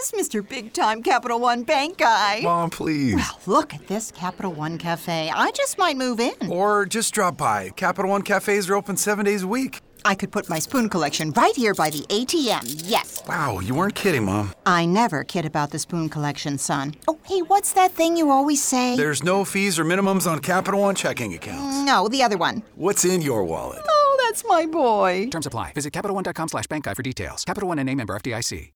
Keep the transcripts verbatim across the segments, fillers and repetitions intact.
Yes, Mister Big Time Capital One Bank guy. Mom, please. Well, look at this Capital One Cafe. I just might move in. Or just drop by. Capital One cafes are open seven days a week. I could put my spoon collection right here by the A T M, yes. Wow, you weren't kidding, Mom. I never kid about the spoon collection, son. Oh, hey, what's that thing you always say? There's no fees or minimums on Capital One checking accounts. No, the other one. What's in your wallet? Oh, that's my boy. Terms apply. Visit CapitalOne.com slash bank guide for details. Capital One N A member F D I C.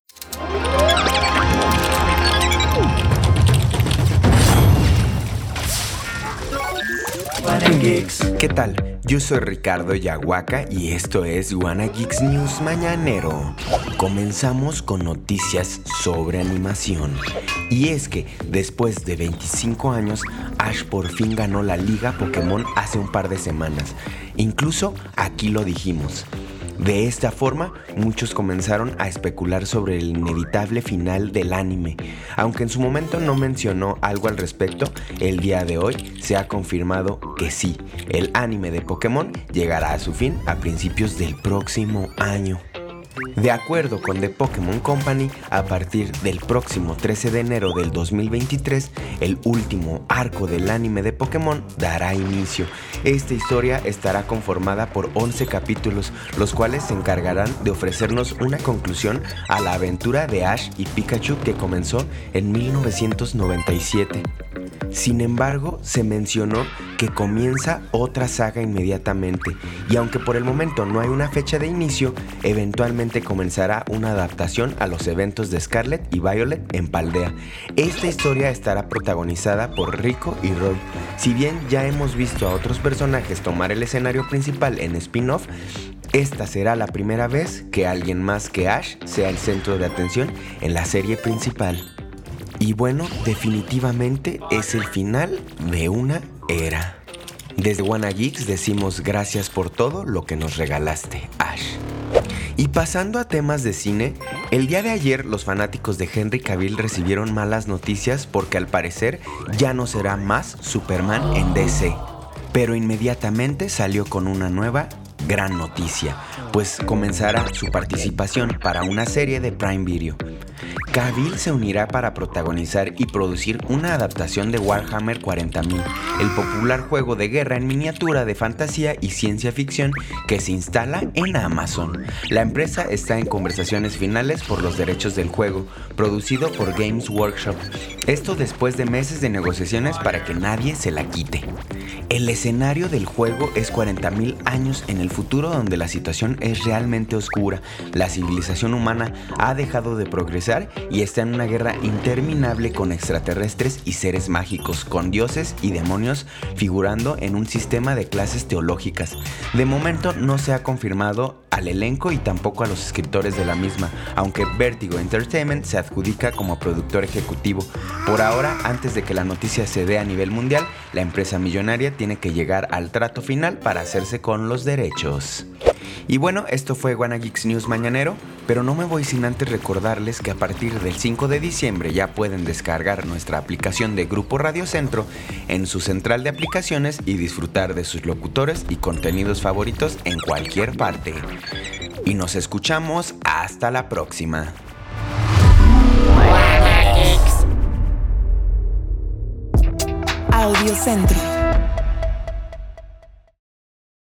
¿Qué tal? Yo soy Ricardo Yahuaca y esto es Wanna Geeks News Mañanero. Comenzamos con noticias sobre animación. Y es que después de veinticinco años, Ash por fin ganó la Liga Pokémon hace un par de semanas. Incluso aquí lo dijimos. De esta forma, muchos comenzaron a especular sobre el inevitable final del anime. Aunque en su momento no mencionó algo al respecto, el día de hoy se ha confirmado que sí, el anime de Pokémon llegará a su fin a principios del próximo año. De acuerdo con The Pokémon Company, a partir del próximo trece de enero del dos mil veintitrés, el último arco del anime de Pokémon dará inicio. Esta historia estará conformada por once capítulos, los cuales se encargarán de ofrecernos una conclusión a la aventura de Ash y Pikachu que comenzó en mil novecientos noventa y siete. Sin embargo, se mencionó que comienza otra saga inmediatamente, y aunque por el momento no hay una fecha de inicio, eventualmente comenzará una adaptación a los eventos de Scarlet y Violet en Paldea. Esta historia estará protagonizada por Rico y Roy. Si bien ya hemos visto a otros personajes tomar el escenario principal en spin-off, esta será la primera vez que alguien más que Ash sea el centro de atención en la serie principal. Y bueno, definitivamente es el final de una era. Desde Wanna Geeks decimos gracias por todo lo que nos regalaste, Ash. Y pasando a temas de cine, el día de ayer los fanáticos de Henry Cavill recibieron malas noticias porque al parecer ya no será más Superman en D C. Pero inmediatamente salió con una nueva gran noticia, pues comenzará su participación para una serie de Prime Video. Cavill se unirá para protagonizar y producir una adaptación de Warhammer cuarenta mil, el popular juego de guerra en miniatura de fantasía y ciencia ficción que se instala en Amazon. La empresa está en conversaciones finales por los derechos del juego, producido por Games Workshop. Esto después de meses de negociaciones para que nadie se la quite. El escenario del juego es cuarenta mil años en el futuro, donde la situación es realmente oscura. La civilización humana ha dejado de progresar y está en una guerra interminable con extraterrestres y seres mágicos, con dioses y demonios figurando en un sistema de clases teológicas. De momento no se ha confirmado al elenco y tampoco a los escritores de la misma, aunque Vertigo Entertainment se adjudica como productor ejecutivo. Por ahora, antes de que la noticia se dé a nivel mundial, la empresa millonaria tiene que llegar al trato final para hacerse con los derechos. Y bueno, esto fue Wanna Geeks News Mañanero, pero no me voy sin antes recordarles que a partir del cinco de diciembre ya pueden descargar nuestra aplicación de Grupo Radio Centro en su central de aplicaciones y disfrutar de sus locutores y contenidos favoritos en cualquier parte. Y nos escuchamos hasta la próxima. Audio Centro.